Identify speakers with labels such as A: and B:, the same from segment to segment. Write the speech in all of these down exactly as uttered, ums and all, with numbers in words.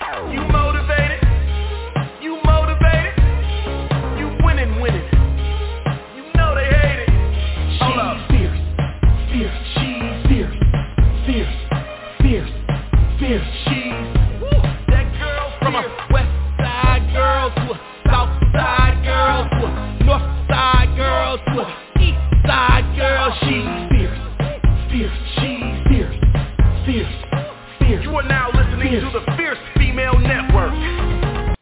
A: You motivated? You motivated? You winning, winning. You know they hate it. Hold up. Fierce, fierce, she's fierce, fierce, fierce, fierce, she's woo. That girl from a west side girl to a south side girl to a north side girl to a east side girl. She's fierce, fierce, she's fierce, fierce, fierce. You are now listening fierce. To the Fierce Female Network.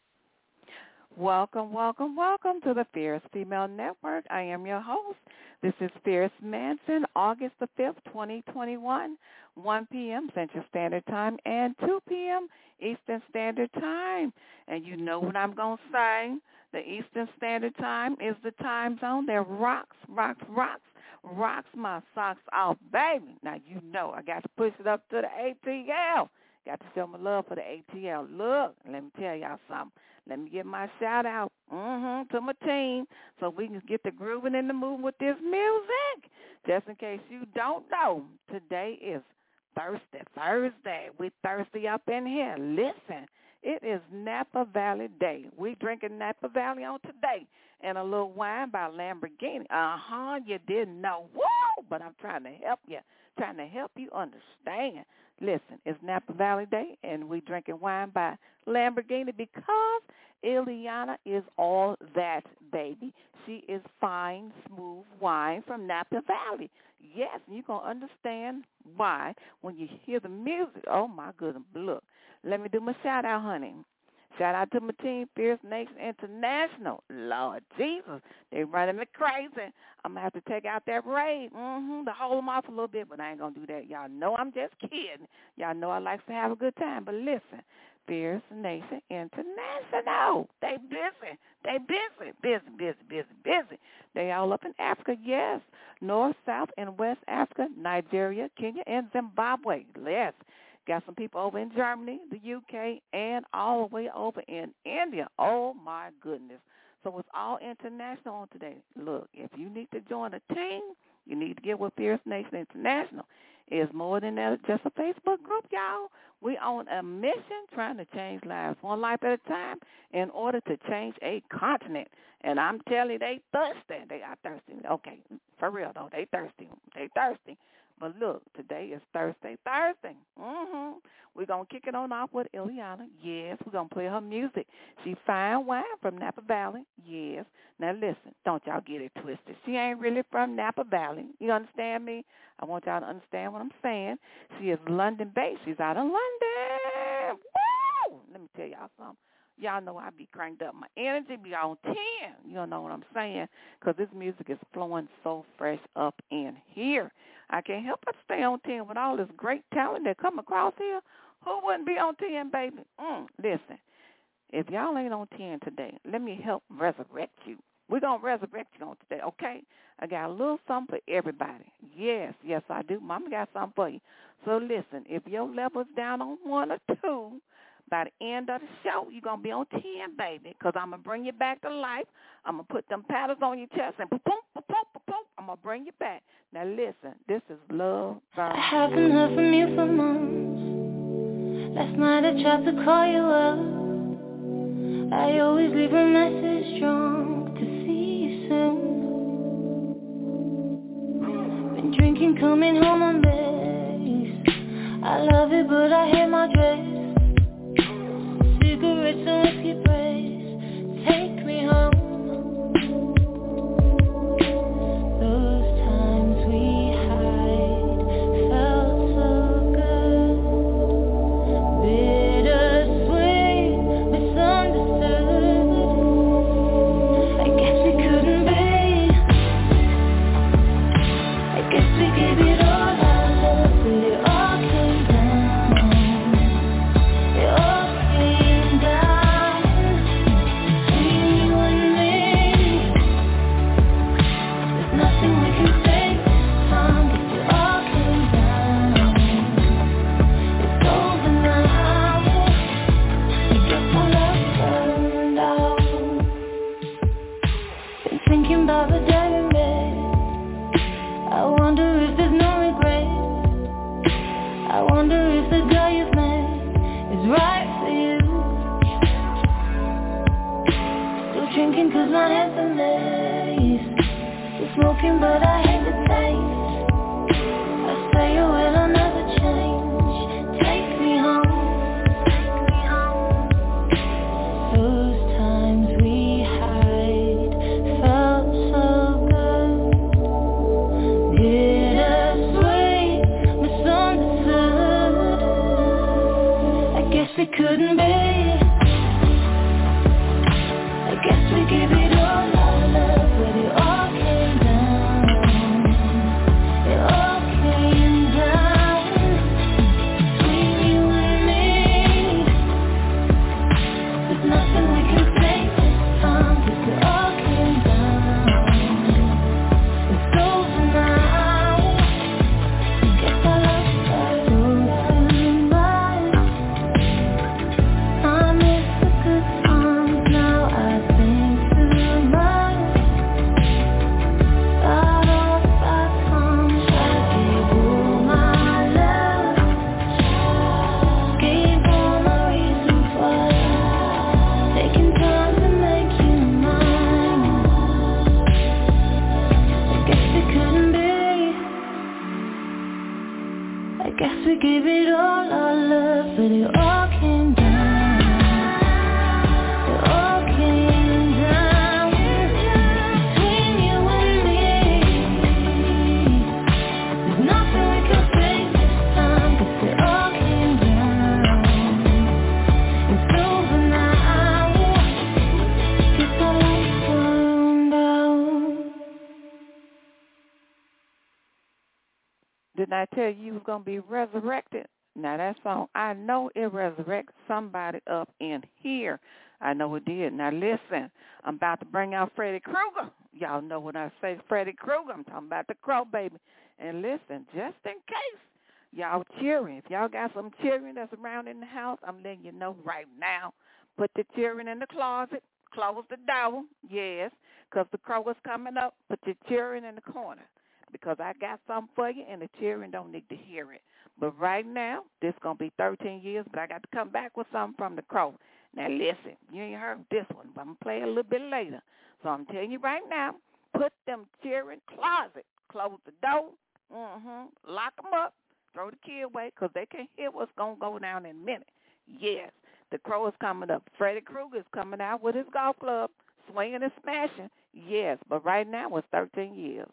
B: Welcome, welcome, welcome to the Fierce Female Network. I am your host. This is Fierce Manson, August the fifth, twenty twenty-one, one p.m. Central Standard Time and two p.m. Eastern Standard Time. And you know what I'm going to say. The Eastern Standard Time is the time zone that rocks, rocks, rocks, rocks my socks off, baby. Now, you know I got to push it up to the A T L. Got to show my love for the A T L. Look, let me tell y'all something. Let me give my shout out mm-hmm, to my team so we can get the grooving in the mood with this music. Just in case you don't know, today is Thursday. Thursday. We thirsty up in here. Listen, it is Napa Valley Day. We drinking Napa Valley on today. And a little wine by Lamborghini. Uh-huh, you didn't know. Woo! But I'm trying to help you. Trying to help you understand. Listen, it's Napa Valley Day, and we drinking wine by Lamborghini because Ileana is all that, baby. She is fine, smooth wine from Napa Valley. Yes, you're going to understand why when you hear the music. Oh, my goodness. Look, let me do my shout-out, honey. Shout out to my team, Fierce Nation International. Lord Jesus, they running me crazy. I'm going to have to take out that raid, mm-hmm, to hold them off a little bit, but I ain't going to do that. Y'all know I'm just kidding. Y'all know I like to have a good time, but listen, Fierce Nation International. They busy. They busy, busy, busy, busy, busy. They all up in Africa, yes. North, South, and West Africa, Nigeria, Kenya, and Zimbabwe. Yes. Got some people over in Germany, the U K, and all the way over in India. Oh, my goodness. So it's all international on today. Look, if you need to join a team, you need to get with Fierce Nation International. It's more than that, just a Facebook group, y'all. We on a mission trying to change lives one life at a time in order to change a continent. And I'm telling you, they thirsty. They are thirsty. Okay, for real, though, they thirsty. They thirsty. But look, today is Thursday, Thursday. Mm-hmm. We're going to kick it on off with Ileana. Yes, we're going to play her music. She fine wine from Napa Valley. Yes. Now, listen, don't y'all get it twisted. She ain't really from Napa Valley. You understand me? I want y'all to understand what I'm saying. She is London-based. She's out of London. Woo! Let me tell y'all something. Y'all know I be cranked up. My energy be on ten. You don't know what I'm saying? Because this music is flowing so fresh up in here. I can't help but stay on ten with all this great talent that come across here. Who wouldn't be on ten, baby? Mm, listen, if y'all ain't on ten today, let me help resurrect you. We're going to resurrect you on today, okay? I got a little something for everybody. Yes, yes, I do. Mama got something for you. So listen, if your level's down on one or two, by the end of the show, you're going to be on ten, baby, because I'm going to bring you back to life. I'm going to put them paddles on your chest and boom, boom, boom, boom, boom. I'm going to bring you back. Now, listen, this is Love Burn.
C: I haven't heard from you for months. Last night I tried to call you up. I always leave a message drunk to see you soon. Been drinking, coming home on base. I love it, but I hate my dress. Cigarettes and whiskey praise, take me home. Those times we hide felt so good. Bittersweet, misunderstood. I guess we couldn't be. I guess we gave it all our love, but it all came down. drinking cause my head's a maze. You're smoking but I hate the taste. I say you will, I'll never change. Take me home. Those times we hide felt so good. Bittersweet, misunderstood. I guess it couldn't be. I guess we give it all our love, but it all came down. It all came down between you and me. There's nothing we can say this time, 'cause it all came down. It's over now. I guess I lost her so much. I miss the good times, now I think too much about all the bad times. I gave all my love, gave all my reasons why, taking time to make you mine. I guess it couldn't be. I guess we gave it all our love, but it all came down. It all came down between you and me. There's nothing we can say this time, 'cause it all came down. It's over now. Guess our lights burned out.
B: Didn't I tell you you was going to be resurrected? Now that song, I know it resurrects somebody up in here. I know it did. Now listen, I'm about to bring out Freddy Krueger. Y'all know when I say Freddy Krueger, I'm talking about the Crow Baby. And listen, just in case y'all cheering, if y'all got some cheering that's around in the house, I'm letting you know right now. Put the cheering in the closet, close the door, yes, because the crow is coming up. Put your cheering in the corner, because I got something for you, and the cheering don't need to hear it. But right now, this going to be thirteen years, but I got to come back with something from the crow. Now, listen, you ain't heard this one, but I'm going to play it a little bit later. So I'm telling you right now, put them cheering closet, close the door, mm-hmm, lock them up, throw the key away, because they can't hear what's going to go down in a minute. Yes, the crow is coming up. Freddy Krueger is coming out with his golf club, swinging and smashing. Yes, but right now it's thirteen years.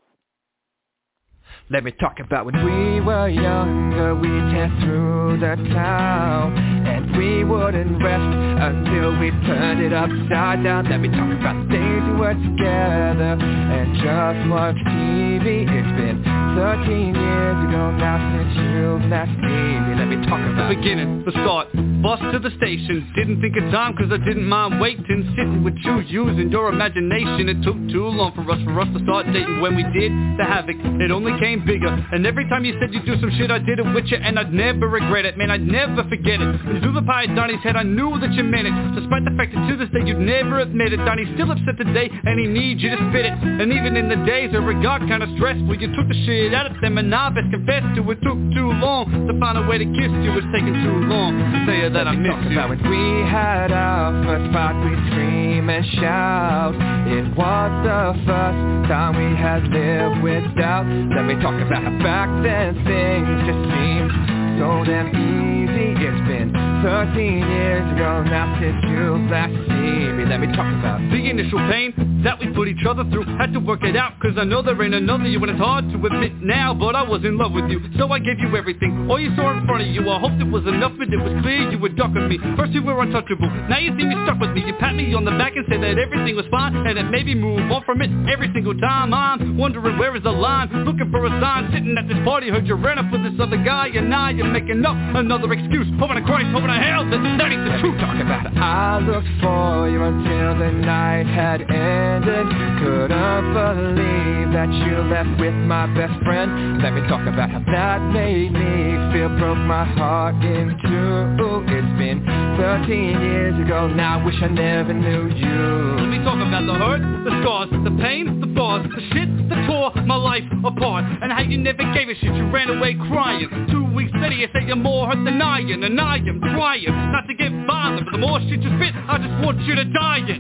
D: Let me talk about when we were younger, we danced through the town, and we wouldn't rest until we turned it upside down. Let me talk about the days we were together and just watch T V. It's been thirteen years ago now since you last seen me. Let me talk about
E: the beginning, the start, bus to the station. Didn't think of time cause I didn't mind waiting, sitting with you, using your imagination. It took too long for us, for us to start dating. When we did, the havoc, it only came bigger. And every time you said you'd do some shit, I did it with you, and I'd never regret it. Man, I'd never forget it. When you threw the pie at Donnie's head, I knew that you meant it. Despite the fact that to this day you'd never admit it. Donnie's still upset today, and he needs you to spit it. And even in the days where it got kinda stressful, you took the shit out of them, and I best confess to it took too long to find a way to kiss you. It's taking too long to tell you that I miss you.
D: About when we had our first fight, we'd scream and shout. It was the first time we had lived without. Let me talk about how back then things just seemed so damn easy. It's been thirteen years ago now since you last seen me. Let me talk about
E: the initial pain that we put each other through. Had to work it out, cause I know there ain't another you, and it's hard to admit now, but I was in love with you, so I gave you everything. All you saw in front of you, I hoped it was enough, but it was clear you were ducking me. First you were untouchable, now you see me stuck with me. You pat me on the back and say that everything was fine, and it made me move on from it every single time. I'm wondering where is the line, looking for a sign. Sitting at this party, heard you ran up with this other guy, and now you're making up another excuse. Hoping to Christ, hoping to hell, that that ain't the truth.
D: Talk about it. I looked for you until the night had ended. Couldn't believe that you left with my best friend. Let me talk about how that made me feel. Broke my heart in two. It's been thirteen years ago now, wish I never knew you.
E: Let me talk about the hurt, the scars, the pain, the bars, the shit that tore my life apart, and how you never gave a shit, you ran away crying. Two weeks later you say you're more hurt than I am, and I am trying not to get violent, but the more shit you spit, I just want you to die in.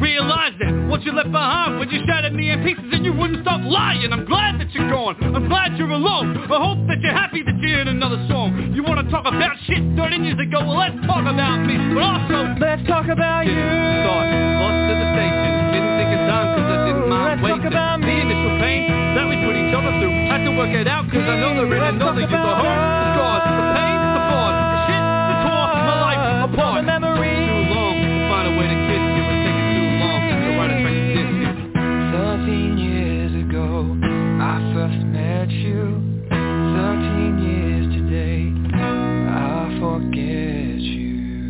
E: realized that what you left behind when you shattered me in pieces and you wouldn't stop lying. I'm glad that you're gone, I'm glad you're alone. I hope that you're happy that you're in another song. You wanna talk about shit thirteen years ago? Well, let's talk about me, but also
D: let's talk about you.
E: Thought, lost to the station, didn't think of time cause I didn't mind
D: let's
E: waiting.
D: Talk about
E: the
D: me.
E: initial pain that we put each other through, had to work it out cause I know there ain't another you. The hurt, the scars, the pain, the flaws, the shit that tore my life apart.
D: The memories.
E: Too long to find a way to kiss you, it's taking too long to write a track to diss you.
D: Thirteen years ago, I first met you. Thirteen years today, I forget you.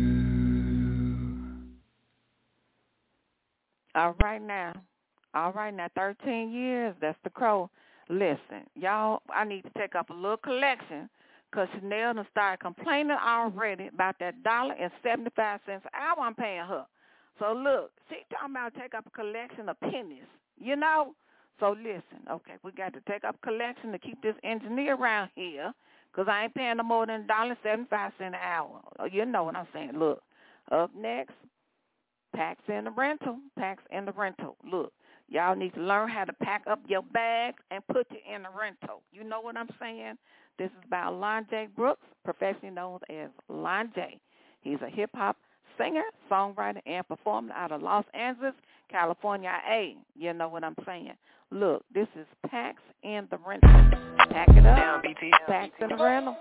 B: All right now. All right now, thirteen years, that's the crow. Listen, y'all, I need to take up a little collection because Chanel done started complaining already about that dollar and seventy-five cents an hour I'm paying her. So look, she talking about take up a collection of pennies, you know? So listen, okay, we got to take up a collection to keep this engineer around here because I ain't paying no more than one dollar and seventy-five cents an hour. You know what I'm saying. Look, up next, Packs in the rental, Packs in the rental. Look, y'all need to learn how to pack up your bags and put it in the rental. You know what I'm saying? This is by Lon J. Brooks, professionally known as Lon J. He's a hip-hop singer, songwriter, and performer out of Los Angeles, California, A. You know what I'm saying? Look, this is Packs in the rental. Pack it up, Packs in the rental.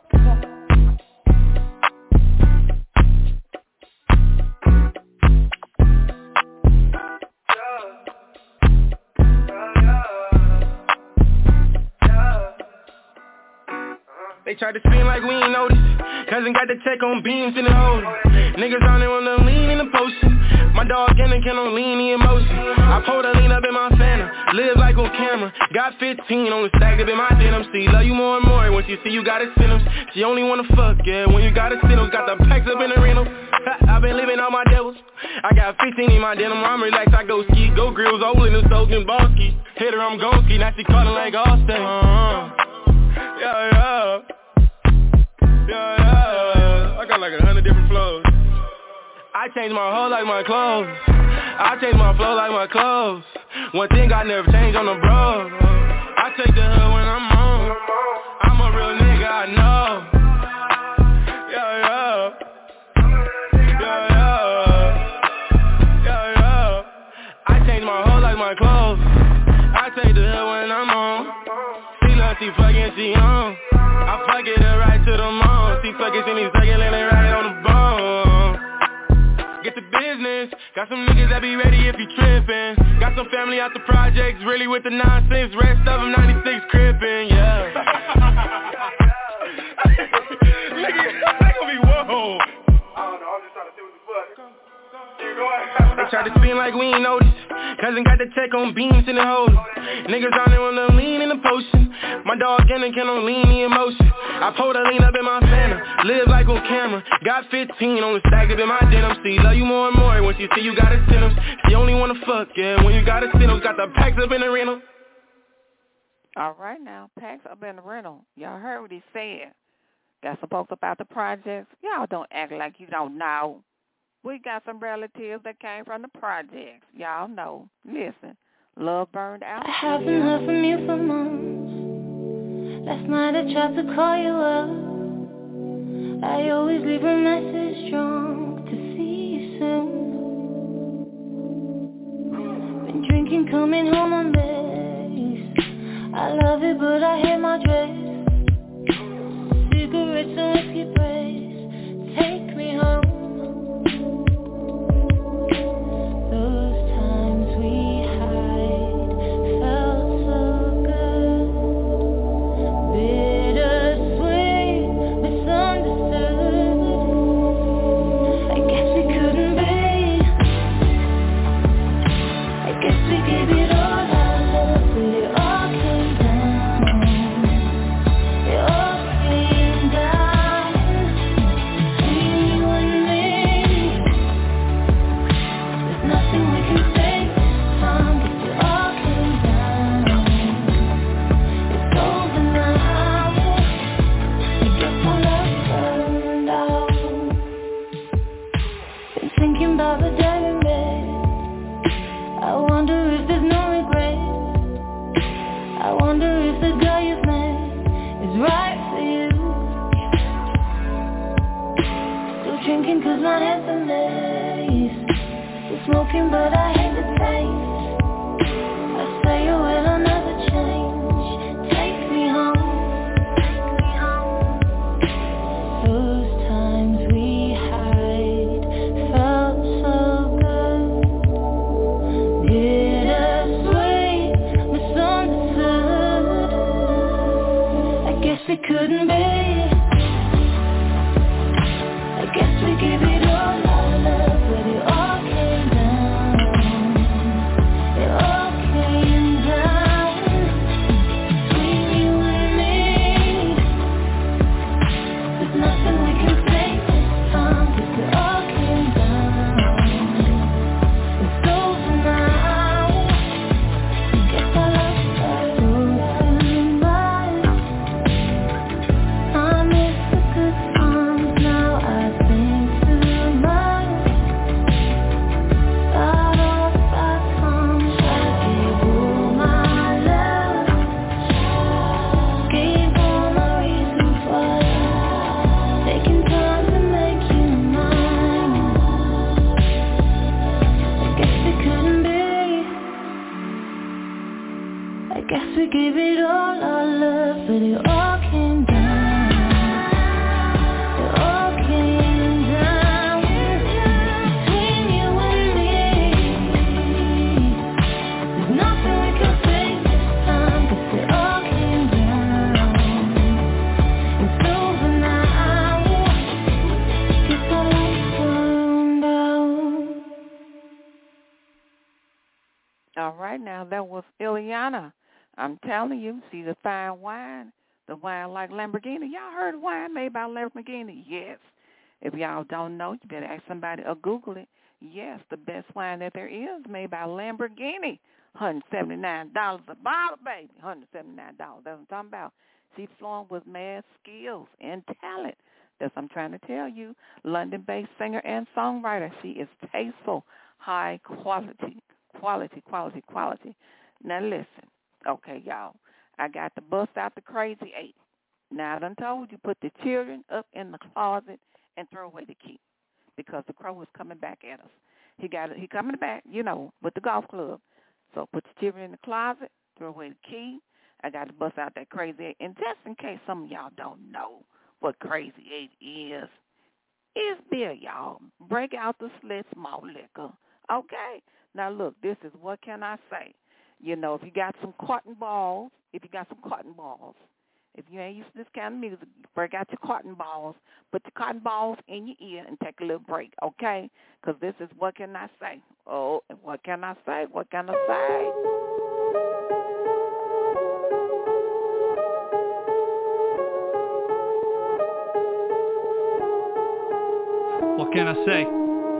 F: They tried to spin like we ain't noticed. Cousin got the check on beans in the holder. Niggas on there on the lean in the potion. My dog in the can on lean the emotion. I pulled a lean up in my phantom. Live like on camera. Got fifteen on the stack up in my denim. She love you more and more. Once you see you gotta send them. She only wanna fuck, yeah. When you gotta send them. Got the packs up in the rental. I've been living on my devils. I got fifteen in my denim. I'm relaxed. I go ski. Go grills. All in the soaking ball ski. Hit her, I'm gon' ski. Now she calling like Allstate. Uh-huh. Yeah, yeah. Yeah, yeah, I got like a hundred different flows. I changed my whole like my clothes. I changed my flow like my clothes. One thing I never change on the bro. I take the hood when I'm on. I'm a real nigga, I know. Yeah, yeah. Yeah, yeah. Yeah, yeah. I changed my whole like my clothes. I take the hood when I'm on. She love, she fucking, she on. I fuck it up right to the moon. She fucking see me sucking and they right on the bone. Get the business. Got some niggas that be ready if you trippin'. Got some family out the projects, really with the nonsense. Rest of them ninety-six crippin', yeah. Nigga, I gon' be whoa. I don't know, I'm just trying to see what the fuck. They tried to spin like we ain't noticed. Cousin got the check on beans in the holder. Niggas on there on the lean in the potion. My dog in the can on lean the emotion. I pulled a lean up in my phantom. Live like on camera. Got fifteen on the stack up in my denim. She love you more and more. Once you see you gotta send them. She only wanna fuck, yeah. When you gotta send them. Got the packs up in the rental.
B: All right now, Packs up in the rental. Y'all heard what he said. Got some folks about the projects. Y'all don't act like you don't know. We got some relatives that came from the projects. Y'all know. Listen, love burned out.
C: I haven't heard from you for months. Last night I tried to call you up. I always leave a message drunk to see you soon. Been drinking, coming home on base. I love it, but I hate my dress. Cigarettes and whiskey breaks. Take me home. there's no regret. I wonder if the girl you've met is right for you. Still drinking cause my head's a mess. Still smoking but I hate the taste. I say you will, I'll never change. Take me home. Those times we had felt so good. Bittersweet, misunderstood. I guess we couldn't be. I guess we give it all our love, but it all came down. It all came down between you and me. There's nothing we can say this time, 'cause it all came down. It's over now. Guess I love you too much. I miss the good times, now I think too much about all the bad times. I gave all my love, gave all my reasons why, taking time to make you mine. I guess we couldn't be. I guess we gave it all our love, but it all came down. It all came down between you and me. There's nothing we can say this time, 'cause it all came down. It's over now. Guess our lives turned out.
B: All right, now that was Ileana. I'm telling you, see the fine wine, the wine like Lamborghini. Y'all heard of wine made by Lamborghini? Yes. If y'all don't know, you better ask somebody or Google it. Yes, the best wine that there is made by Lamborghini. one hundred seventy-nine dollars a bottle, baby. one hundred seventy-nine dollars. That's what I'm talking about. She's flowing with mad skills and talent. That's what I'm trying to tell you. London-based singer and songwriter. She is tasteful, high quality, quality, quality, quality. Now listen. Okay, y'all, I got to bust out the crazy eight. Now, I done told you, put the children up in the closet and throw away the key because the crow is coming back at us. He got he coming back, you know, with the golf club. So put the children in the closet, throw away the key. I got to bust out that crazy eight. And just in case some of y'all don't know what crazy eight is, it's beer, y'all. Break out the Schlitz malt liquor. Okay? Now, look, this is what can I say. You know, if you got some cotton balls, if you got some cotton balls, if you ain't used to this kind of music, break out your cotton balls, put your cotton balls in your ear and take a little break, okay? Because this is what can I say. Oh, and what can I say? What can I say?
E: What can I say?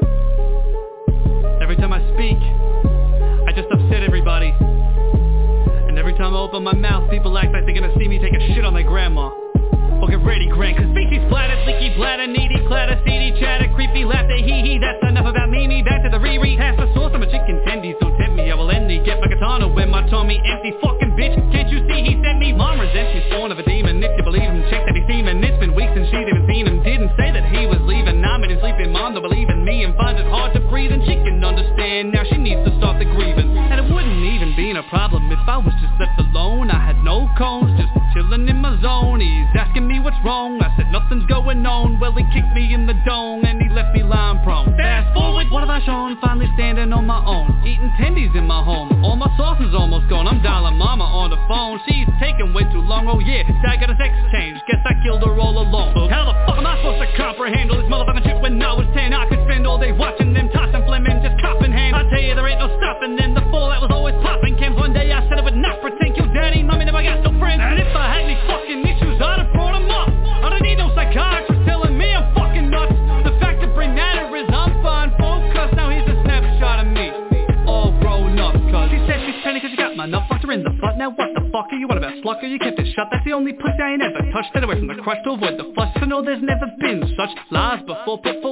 E: Every time I speak, I just upset everybody. And every time I open my mouth, people act like they're gonna see me take a shit on their grandma. Well, get ready, Grant, cause feces splattered, leaky bladder, needy clatter, seedy chatter, creepy laughter, hee hee. That's enough about me, me, back to the Riri. Pass the sauce, I'm a chicken tendies, don't tempt me, I will end me. Get my katana when my tummy empty, fucking bitch. Can't you see he sent me? Mom resents me, spawn of a demon. If you believe him, check that he's seeming. It's been weeks since she'd even seen him. Didn't say that he was leaving. I'm in his sleeping mom to believe in me and finds it hard to breathe. And she can understand now she needs to stop the grieving. And it wouldn't even be a problem if I was just left alone. I had no cones, just chilling in my zone. He's asking me what's wrong, I said nothing's going on. Well, he kicked me in the dome and he left me lying prone. Fast forward, what have I shown? Finally standing on my own, eating tendies in my home. All my sauce is almost gone, I'm dialing mama on the phone. She's taking way too long, oh yeah, I got a sex change. Guess I killed her all alone. So how the fuck am I supposed to comprehend all this motherfucking shit when I was ten? I could spend all day watching them toss and fleming, just copping hand. I tell you there ain't no stopping them, the fallout was always popping. Came one day I said I would not pretend, kill daddy, mommy, never got no friends. And if I had any fucking issues, I'd have brought them up. I don't need no psychiatrist telling me I'm fucking nuts. The fact of bring matter is I'm fine focused. Now here's a snapshot of me, all grown up. Cause she said she's penny cause you got my nut, fucked her in the butt. Now what the fuck are you on about slucker? You kept it shut, that's the only pussy I ain't ever touched. Stayed away from the crush to avoid the fuss. I know there's never been such lies before. Put forward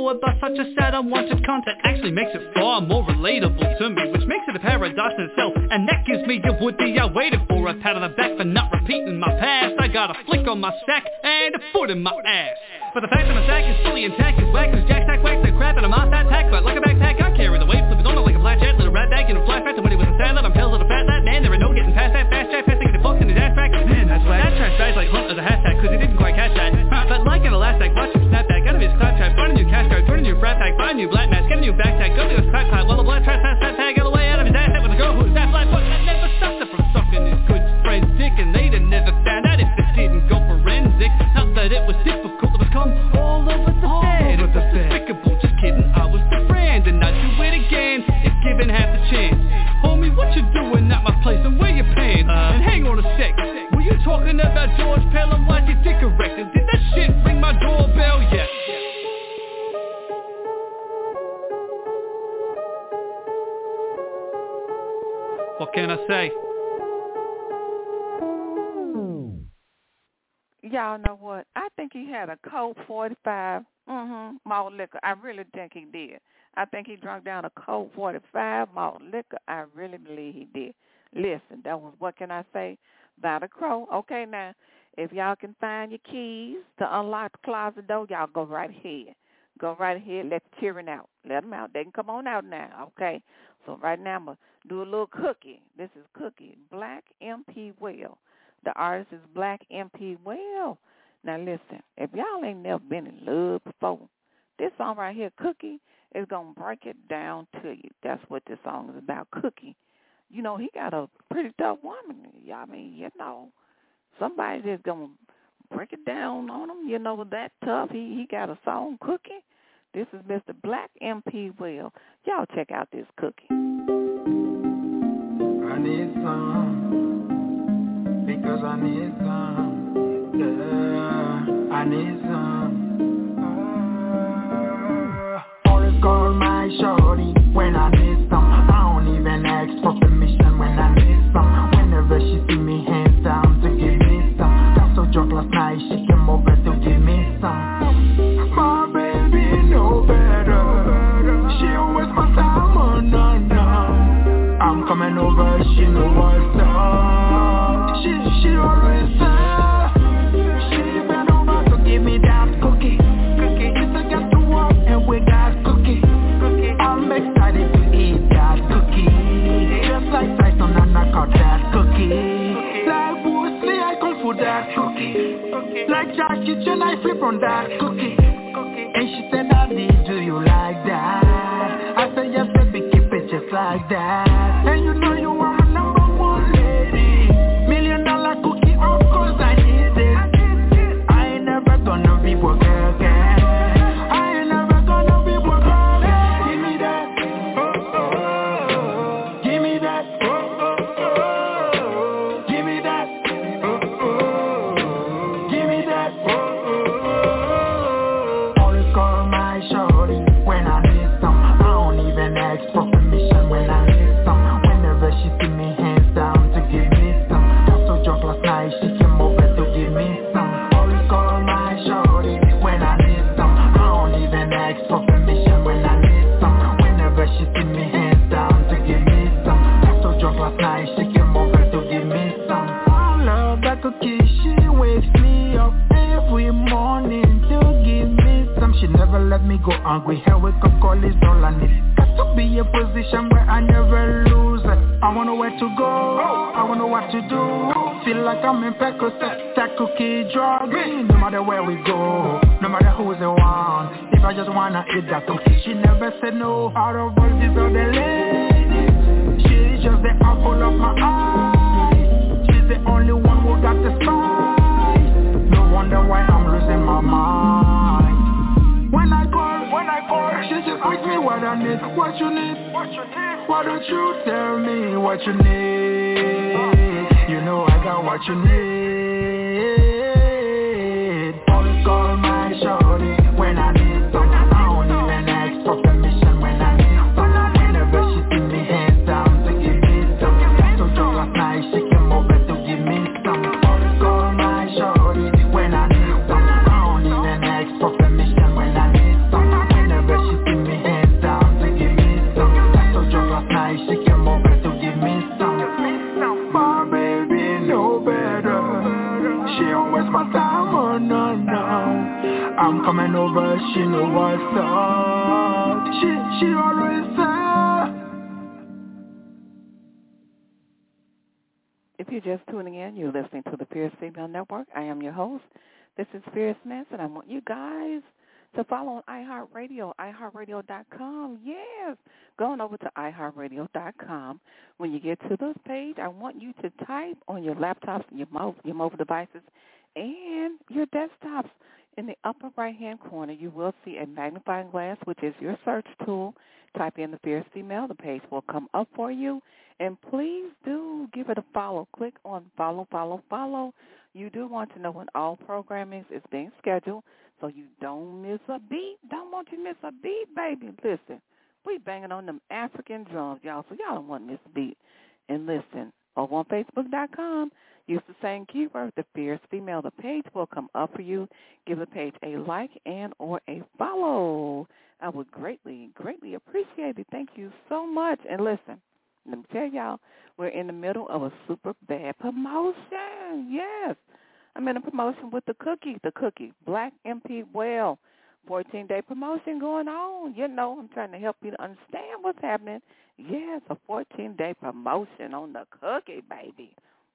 E: know about such a sad unwanted contact actually makes it far more relatable to me, which makes it a paradox in itself, and that gives me a would-be I waited for. A pat on the back for not repeating my past. I got a flick on my sack and a foot in my ass. But the fact that my sack is fully intact is whack, cause jack stack whacks the crap and I'm off that tack. But like a backpack I carry the weight, flipping on it like a flat jet, little rat bag in a flashback to when he was a satellite. I'm hell of a fat lad, man, there ain't no getting past that fast jack, passing the books in his ass track. Man, that's why that trash bags like hunt as a hashtag, cause he didn't quite catch that. Huh, but like an elastic, watch him snap back out of his clap trap, find a new cash card, turn a new frat pack, buy a new black mask, get a new backpack, go to his crack pipe, while the black trash pass that tag out of the way out of his ass with a girl who's that flat foot that never stopped her from sucking his good friend's dick, and they'd have never found out if it didn't go forensic. Not that it was difficult, it was come all over the all bed. It was despicable, just kidding, I was the friend, and I'd do it again if given half the chance. Homie, what you doing at my place, and where you paying? Uh, and hang on a sec, were you talking about George Pell and why's your dick erected? Did that shit ring my doorbell? Yes. What can I say?
B: Y'all know what? I think he had a Colt forty-five, mm-hmm, malt liquor. I really think he did. I think he drank down a Colt forty-five malt liquor. I really believe he did. Listen, that was, what can I say? By the crow. Okay, now, if y'all can find your keys to unlock the closet door, y'all go right ahead. Go right ahead. Let the children out. Let them out. They can come on out now, okay? So right now I'm going to do a little cookie. This is Cookie, Black M P Well. The artist is Black M P Well. Now listen, if y'all ain't never been in love before, this song right here, Cookie, is going to break it down to you. That's what this song is about, Cookie. You know, he got a pretty tough woman. I mean, you know, somebody that's going to break it down on him, you know, that tough. He, he got a song, Cookie. This is Mister Black M P Well. Y'all check out this Cookie.
G: I need some, because I need some, yeah, I need some. Uh, always call my shorty when I need some. I don't even ask for permission when I need some. Whenever she see me hands down to give me some. Got so drunk last night she came over to give me some. My baby know better. She always my time on, no, no. I'm coming over, she know what's up. She, she always said she been over to give me that cookie. Cookie, it's a get to work and we got cookie. Cookie, I'm excited to eat that cookie. Just like Tyson and I caught that cookie. Like Bruce Lee, I kung fu that cookie. Like Jackie Chan, I flip on that cookie. And she said, Daddy, do you like that? I said, yes, baby, keep it just like that. And you know you are my number one lady. Million dollar cookie, of course I need it. I ain't never gonna be broke again. I ain't never gonna be broke again. Give me that, oh, oh. Give me that, oh, oh, oh. Give me that, oh, oh. Give me that, oh, oh. Always call my shorty when I need some. I don't even ask for permission when I need some. Whenever she see me hands down to give me some. Got so drunk last night she came over to give me some. Always call my shorty when I need some. I don't even ask for permission when I need some. Whenever she see me hands down to give me some. Got so drunk last night she came over to give me some. I love that cookie, she wakes me up every morning to give me some. She never let me go hungry, her wake up call is all I need. Got to be a position where I never lose. I wanna where to go, I wanna what to do. Feel like I'm in Percocet, that cookie drug me. No matter where we go, no matter who's the one. If I just wanna eat that cookie, she never said no. Out of all these other ladies, she's just the apple of my eye. She's the only one who got the spice. No wonder why I'm losing my mind. When I call, when I call, she just asks me what I need. What you need? What you need? Why don't you tell me what you need? You know I got what you need. Always call my shorty when I need some. I don't even ask for permission when I need some. Whenever she see me hands down to give me some. Got so drunk last night she came over to give me some. Always call my shorty when I need some. I don't even ask for permission when I need some. Whenever she know what's up. She, she always say.
B: If you're just tuning in, you're listening to the Fierce Female Network. I am your host. This is Fierce Manson. I want you guys to follow on iHeartRadio, i heart radio dot com. Yes, going over to i heart radio dot com. When you get to this page, I want you to type on your laptops, your mobile, your mobile devices, and your desktops. In the upper right-hand corner, you will see a magnifying glass, which is your search tool. Type in the Fierce Female. The page will come up for you. And please do give it a follow. Click on follow, follow, follow. You do want to know when all programming is being scheduled so you don't miss a beat. Don't want you to miss a beat, baby. Listen, we banging on them African drums, y'all, so y'all don't want to miss a beat. And listen, over on Facebook dot com, use the same keyword, the Fierce Female. The page will come up for you. Give the page a like and or a follow. I would greatly, greatly appreciate it. Thank you so much. And listen, let me tell y'all, we're in the middle of a super bad promotion. Yes. I'm in a promotion with the cookie, the cookie, Black M P Well, fourteen-day promotion going on. You know, I'm trying to help you to understand what's happening. Yes, a fourteen-day promotion on the cookie, baby.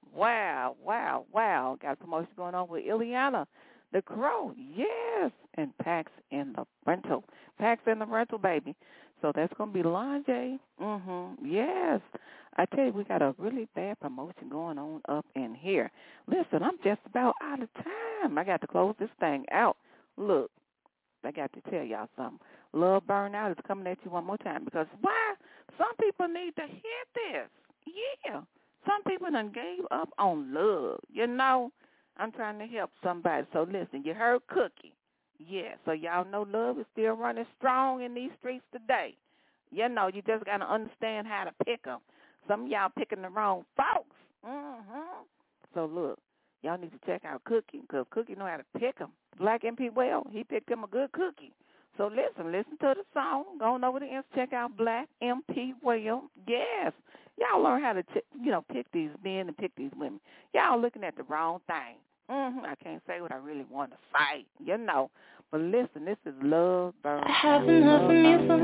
B: Wow, wow, wow. Got a promotion going on with Ileana, the Crow. Yes, and Pax in the rental. Pax in the rental, baby. So that's going to be Lonjay. Mm-hmm. Yes. I tell you, we got a really bad promotion going on up in here. Listen, I'm just about out of time. I got to close this thing out. Look, I got to tell y'all something. Love Burnout is coming at you one more time because why? Some people need to hear this. Yeah. Some people done gave up on love. You know, I'm trying to help somebody. So listen, you heard Cookie. Yeah, so y'all know love is still running strong in these streets today. You know, you just got to understand how to pick them. Some of y'all picking the wrong folks. Mm-hmm. So, look, y'all need to check out Cookie because Cookie know how to pick them. Black M P Well, he picked him a good cookie. So, listen, listen to the song. Go on over the Insta, check out Black M P Well. Yes. Y'all learn how to, t- you know, pick these men and pick these women. Y'all looking at the wrong thing. Mm-hmm. I can't say what I really want to say, you know. But listen, this is Love Burn.
C: I haven't heard from you for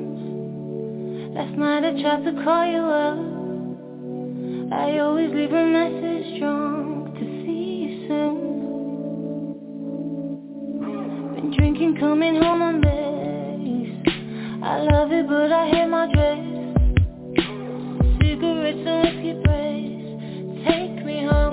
C: months. Last night I tried to call you up. I always leave a message drunk to see you soon. Been drinking, coming home on days. I love it, but I hate my dress. Cigarettes and whiskey praise. Take me home.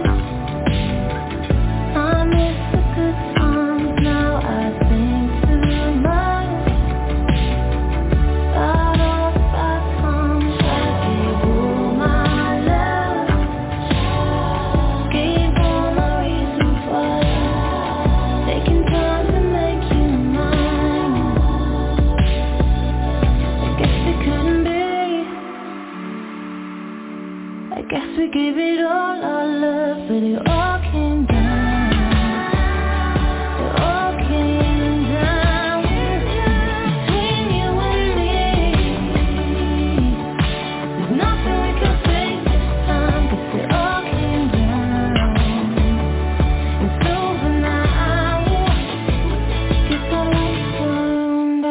C: I miss the good times, now I think too. gave it all our love, but it all came down. It all came down between you and me. There's nothing we can say this time, 'cause it all came down. It's over now. Guess our lights turned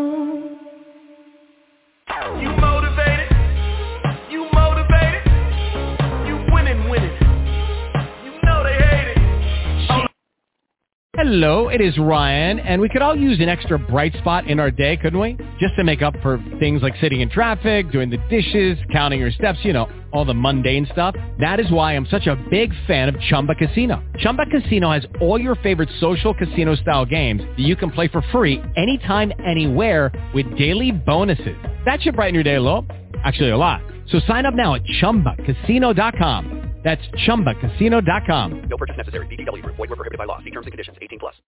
C: out.
A: You motivated, you motivated, you winning, winning. You know they hate it. Oh.
H: Hello, it is Ryan, and we could all use an extra bright spot in our day, couldn't we? Just to make up for things like sitting in traffic, doing the dishes, counting your steps, you know, all the mundane stuff. That is why I'm such a big fan of Chumba Casino. Chumba Casino has all your favorite social casino-style games that you can play for free anytime, anywhere with daily bonuses. That should brighten your day a little. Actually, a lot. So sign up now at chumba casino dot com. That's chumba casino dot com.
I: No purchase necessary. V G W Group. Void where prohibited by law. See terms and conditions. eighteen plus.